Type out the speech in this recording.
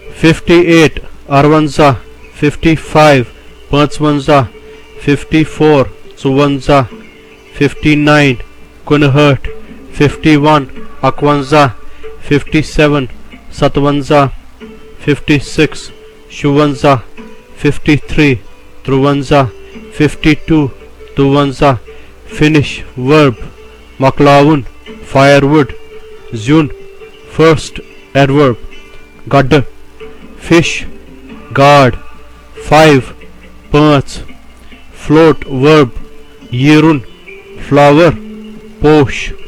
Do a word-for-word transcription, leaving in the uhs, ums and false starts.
fifty-eight अरवंजा, fifty-five पांचवंजा, fifty-four चौवंजा, fifty-nine कुनहठ, fifty-one अकवंजा, fifty-seven सतवंजा, fifty-six शुवंजा, fifty-three त्रुवंजा, fifty-two तुवंजा. Finish verb मकलाउन firewood. Zun first adverb गड. Fish guard. Five पांच. Float verb यीरुन flower पोश.